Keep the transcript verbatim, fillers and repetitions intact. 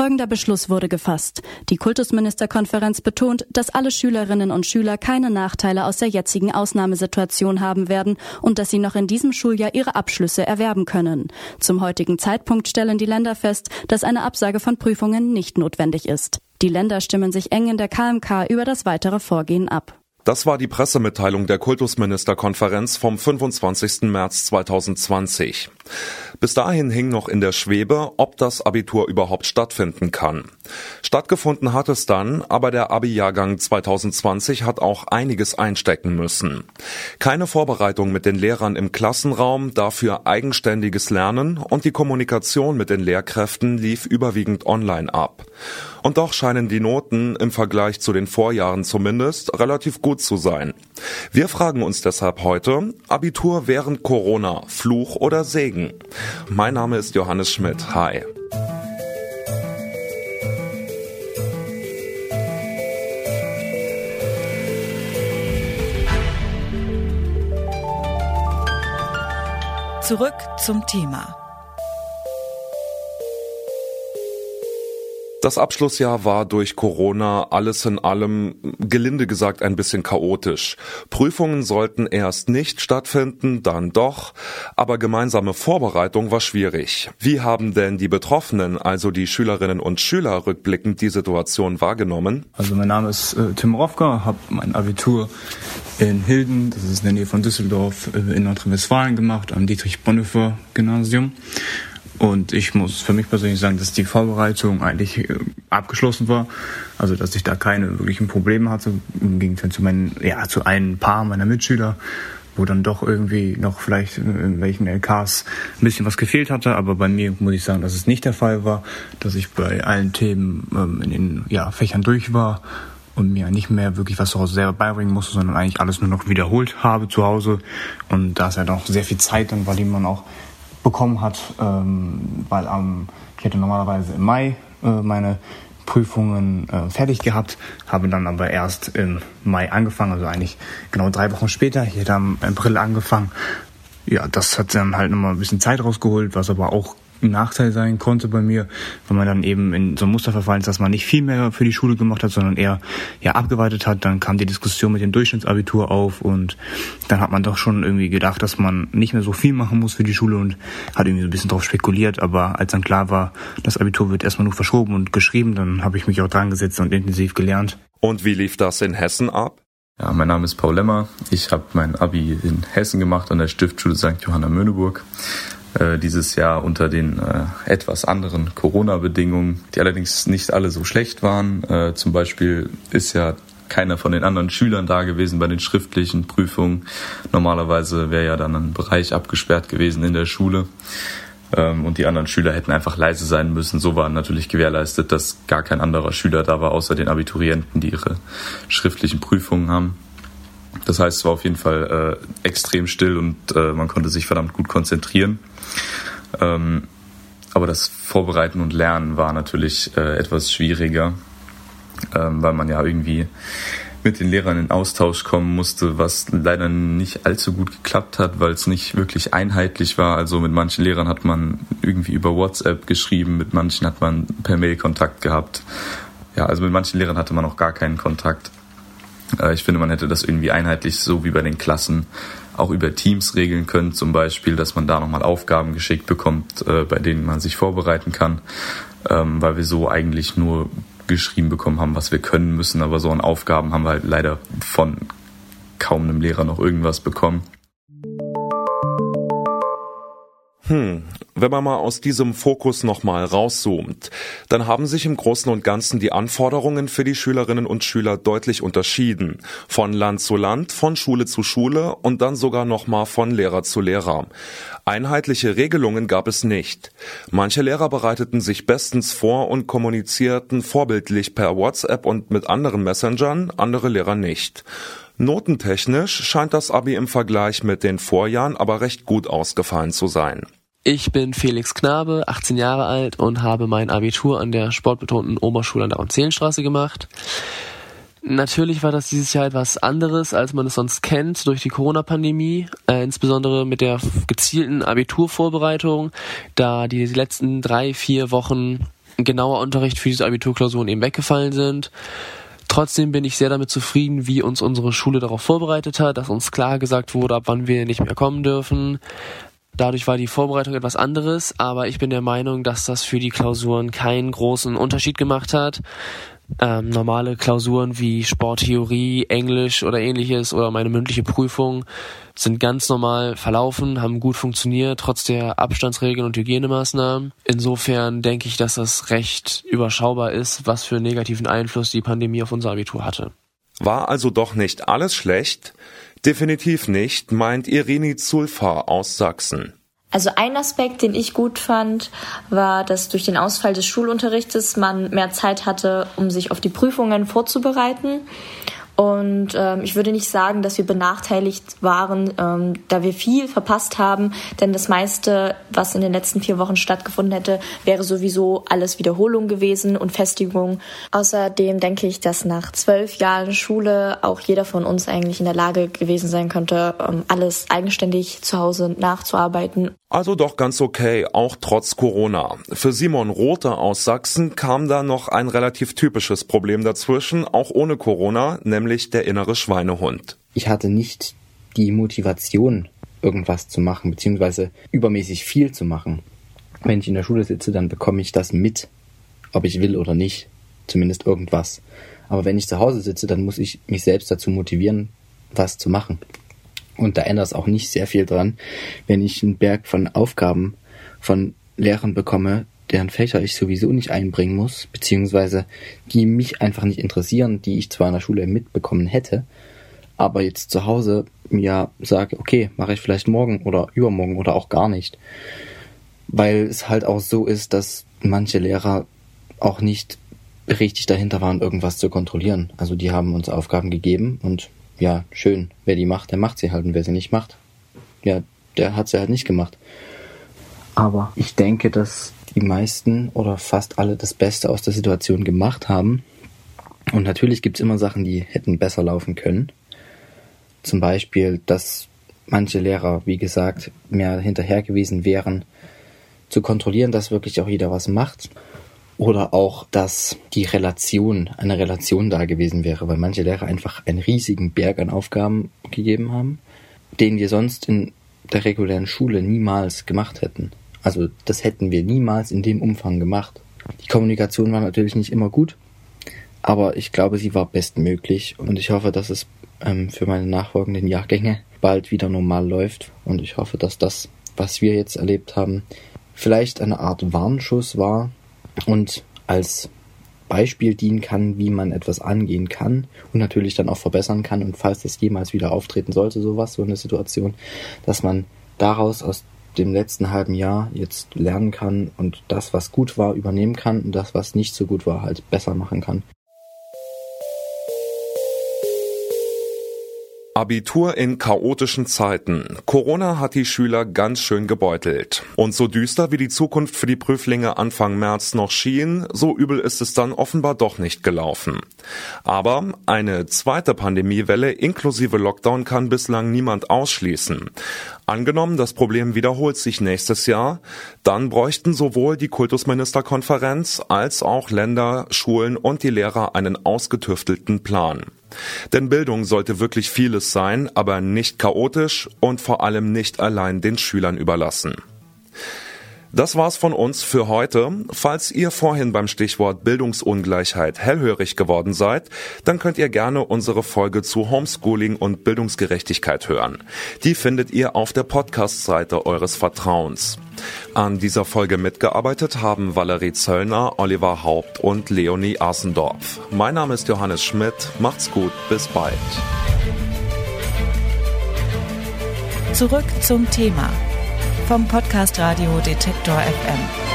Folgender Beschluss wurde gefasst. Die Kultusministerkonferenz betont, dass alle Schülerinnen und Schüler keine Nachteile aus der jetzigen Ausnahmesituation haben werden und dass sie noch in diesem Schuljahr ihre Abschlüsse erwerben können. Zum heutigen Zeitpunkt stellen die Länder fest, dass eine Absage von Prüfungen nicht notwendig ist. Die Länder stimmen sich eng in der K M K über das weitere Vorgehen ab. Das war die Pressemitteilung der Kultusministerkonferenz vom fünfundzwanzigsten März zweitausendzwanzig. Bis dahin hing noch in der Schwebe, ob das Abitur überhaupt stattfinden kann. Stattgefunden hat es dann, aber der Abi-Jahrgang zweitausendzwanzig hat auch einiges einstecken müssen. Keine Vorbereitung mit den Lehrern im Klassenraum, dafür eigenständiges Lernen und die Kommunikation mit den Lehrkräften lief überwiegend online ab. Und doch scheinen die Noten im Vergleich zu den Vorjahren zumindest relativ gut zu sein. Wir fragen uns deshalb heute, Abitur während Corona, Fluch oder Segen? Mein Name ist Johannes Schmidt. Hi. Zurück zum Thema. Das Abschlussjahr war durch Corona alles in allem, gelinde gesagt, ein bisschen chaotisch. Prüfungen sollten erst nicht stattfinden, dann doch, aber gemeinsame Vorbereitung war schwierig. Wie haben denn die Betroffenen, also die Schülerinnen und Schüler, rückblickend die Situation wahrgenommen? Also mein Name ist äh, Tim Rofka, habe mein Abitur in Hilden, das ist in der Nähe von Düsseldorf, in Nordrhein-Westfalen gemacht, am Dietrich-Bonhoeffer-Gymnasium. Und ich muss für mich persönlich sagen, dass die Vorbereitung eigentlich äh, abgeschlossen war. Also dass ich da keine wirklichen Probleme hatte, im Gegensatz zu meinen, ja, zu ein paar meiner Mitschüler, wo dann doch irgendwie noch vielleicht in welchen L Ks ein bisschen was gefehlt hatte. Aber bei mir muss ich sagen, dass es nicht der Fall war, dass ich bei allen Themen ähm, in den ja, Fächern durch war und mir nicht mehr wirklich was zu Hause selber beibringen musste, sondern eigentlich alles nur noch wiederholt habe zu Hause. Und da ist ja noch sehr viel Zeit dann war, die man auch bekommen hat, ähm, weil ähm, ich hätte normalerweise im Mai äh, meine Prüfungen äh, fertig gehabt, habe dann aber erst im Mai angefangen, also eigentlich genau drei Wochen später. Ich hätte am April angefangen. Ja, das hat dann halt nochmal ein bisschen Zeit rausgeholt, was aber auch ein Nachteil sein konnte bei mir, weil man dann eben in so ein Muster verfallen ist, dass man nicht viel mehr für die Schule gemacht hat, sondern eher ja abgeweitet hat. Dann kam die Diskussion mit dem Durchschnittsabitur auf und dann hat man doch schon irgendwie gedacht, dass man nicht mehr so viel machen muss für die Schule und hat irgendwie so ein bisschen drauf spekuliert. Aber als dann klar war, das Abitur wird erstmal nur verschoben und geschrieben, dann habe ich mich auch dran gesetzt und intensiv gelernt. Und wie lief das in Hessen ab? Ja, mein Name ist Paul Lemmer. Ich habe mein Abi in Hessen gemacht an der Stiftschule Sankt Johanna Möhneburg. Äh, dieses Jahr unter den äh, etwas anderen Corona-Bedingungen, die allerdings nicht alle so schlecht waren. Äh, zum Beispiel ist ja keiner von den anderen Schülern da gewesen bei den schriftlichen Prüfungen. Normalerweise wäre ja dann ein Bereich abgesperrt gewesen in der Schule. Ähm, und die anderen Schüler hätten einfach leise sein müssen. So war natürlich gewährleistet, dass gar kein anderer Schüler da war, außer den Abiturienten, die ihre schriftlichen Prüfungen haben. Das heißt, es war auf jeden Fall äh, extrem still und äh, man konnte sich verdammt gut konzentrieren. Ähm, aber das Vorbereiten und Lernen war natürlich äh, etwas schwieriger, ähm, weil man ja irgendwie mit den Lehrern in Austausch kommen musste, was leider nicht allzu gut geklappt hat, weil es nicht wirklich einheitlich war. Also mit manchen Lehrern hat man irgendwie über WhatsApp geschrieben, mit manchen hat man per Mail Kontakt gehabt. Ja, also mit manchen Lehrern hatte man auch gar keinen Kontakt. Ich finde, man hätte das irgendwie einheitlich, so wie bei den Klassen, auch über Teams regeln können, zum Beispiel, dass man da nochmal Aufgaben geschickt bekommt, bei denen man sich vorbereiten kann, weil wir so eigentlich nur geschrieben bekommen haben, was wir können müssen, aber so an Aufgaben haben wir halt leider von kaum einem Lehrer noch irgendwas bekommen. Hm, wenn man mal aus diesem Fokus nochmal rauszoomt, dann haben sich im Großen und Ganzen die Anforderungen für die Schülerinnen und Schüler deutlich unterschieden. Von Land zu Land, von Schule zu Schule und dann sogar nochmal von Lehrer zu Lehrer. Einheitliche Regelungen gab es nicht. Manche Lehrer bereiteten sich bestens vor und kommunizierten vorbildlich per WhatsApp und mit anderen Messengern, andere Lehrer nicht. Notentechnisch scheint das Abi im Vergleich mit den Vorjahren aber recht gut ausgefallen zu sein. Ich bin Felix Knabe, achtzehn Jahre alt und habe mein Abitur an der sportbetonten Oberschule an der Onzelenstraße gemacht. Natürlich war das dieses Jahr etwas anderes, als man es sonst kennt durch die Corona-Pandemie, äh, insbesondere mit der gezielten Abiturvorbereitung, da die letzten drei, vier Wochen ein genauer Unterricht für diese Abiturklausuren eben weggefallen sind. Trotzdem bin ich sehr damit zufrieden, wie uns unsere Schule darauf vorbereitet hat, dass uns klar gesagt wurde, ab wann wir nicht mehr kommen dürfen. Dadurch war die Vorbereitung etwas anderes, aber ich bin der Meinung, dass das für die Klausuren keinen großen Unterschied gemacht hat. Ähm, normale Klausuren wie Sporttheorie, Englisch oder ähnliches oder meine mündliche Prüfung sind ganz normal verlaufen, haben gut funktioniert, trotz der Abstandsregeln und Hygienemaßnahmen. Insofern denke ich, dass das recht überschaubar ist, was für einen negativen Einfluss die Pandemie auf unser Abitur hatte. War also doch nicht alles schlecht? Definitiv nicht, meint Irini Zulfa aus Sachsen. Also ein Aspekt, den ich gut fand, war, dass durch den Ausfall des Schulunterrichtes man mehr Zeit hatte, um sich auf die Prüfungen vorzubereiten. Und ähm, ich würde nicht sagen, dass wir benachteiligt waren, ähm, da wir viel verpasst haben, denn das meiste, was in den letzten vier Wochen stattgefunden hätte, wäre sowieso alles Wiederholung gewesen und Festigung. Außerdem denke ich, dass nach zwölf Jahren Schule auch jeder von uns eigentlich in der Lage gewesen sein könnte, ähm, alles eigenständig zu Hause nachzuarbeiten. Also doch ganz okay, auch trotz Corona. Für Simon Rothe aus Sachsen kam da noch ein relativ typisches Problem dazwischen, auch ohne Corona, nämlich der innere Schweinehund. Ich hatte nicht die Motivation, irgendwas zu machen, beziehungsweise übermäßig viel zu machen. Wenn ich in der Schule sitze, dann bekomme ich das mit, ob ich will oder nicht, zumindest irgendwas. Aber wenn ich zu Hause sitze, dann muss ich mich selbst dazu motivieren, was zu machen. Und da ändert es auch nicht sehr viel dran, wenn ich einen Berg von Aufgaben von Lehrern bekomme, deren Fächer ich sowieso nicht einbringen muss, beziehungsweise die mich einfach nicht interessieren, die ich zwar in der Schule mitbekommen hätte, aber jetzt zu Hause mir sage, okay, mache ich vielleicht morgen oder übermorgen oder auch gar nicht. Weil es halt auch so ist, dass manche Lehrer auch nicht richtig dahinter waren, irgendwas zu kontrollieren. Also die haben uns Aufgaben gegeben und ja, schön, wer die macht, der macht sie halt und wer sie nicht macht, ja, der hat sie halt nicht gemacht. Aber ich denke, dass die meisten oder fast alle das Beste aus der Situation gemacht haben. Und natürlich gibt es immer Sachen, die hätten besser laufen können. Zum Beispiel, dass manche Lehrer, wie gesagt, mehr hinterher gewesen wären, zu kontrollieren, dass wirklich auch jeder was macht. Oder auch, dass die Relation, eine Relation da gewesen wäre, weil manche Lehrer einfach einen riesigen Berg an Aufgaben gegeben haben, den wir sonst in der regulären Schule niemals gemacht hätten. Also das hätten wir niemals in dem Umfang gemacht. Die Kommunikation war natürlich nicht immer gut, aber ich glaube, sie war bestmöglich und ich hoffe, dass es ähm, für meine nachfolgenden Jahrgänge bald wieder normal läuft und ich hoffe, dass das, was wir jetzt erlebt haben, vielleicht eine Art Warnschuss war und als Beispiel dienen kann, wie man etwas angehen kann und natürlich dann auch verbessern kann und falls das jemals wieder auftreten sollte, sowas, so eine Situation, dass man daraus aus dem letzten halben Jahr jetzt lernen kann und das, was gut war, übernehmen kann und das, was nicht so gut war, halt besser machen kann. Abitur in chaotischen Zeiten. Corona hat die Schüler ganz schön gebeutelt. Und so düster wie die Zukunft für die Prüflinge Anfang März noch schien, so übel ist es dann offenbar doch nicht gelaufen. Aber eine zweite Pandemiewelle inklusive Lockdown kann bislang niemand ausschließen. Angenommen, das Problem wiederholt sich nächstes Jahr, dann bräuchten sowohl die Kultusministerkonferenz als auch Länder, Schulen und die Lehrer einen ausgetüftelten Plan. Denn Bildung sollte wirklich vieles sein, aber nicht chaotisch und vor allem nicht allein den Schülern überlassen. Das war's von uns für heute. Falls ihr vorhin beim Stichwort Bildungsungleichheit hellhörig geworden seid, dann könnt ihr gerne unsere Folge zu Homeschooling und Bildungsgerechtigkeit hören. Die findet ihr auf der Podcast-Seite eures Vertrauens. An dieser Folge mitgearbeitet haben Valerie Zöllner, Oliver Haupt und Leonie Asendorf. Mein Name ist Johannes Schmidt. Macht's gut, bis bald. Zurück zum Thema vom Podcast Radio Detektor F M.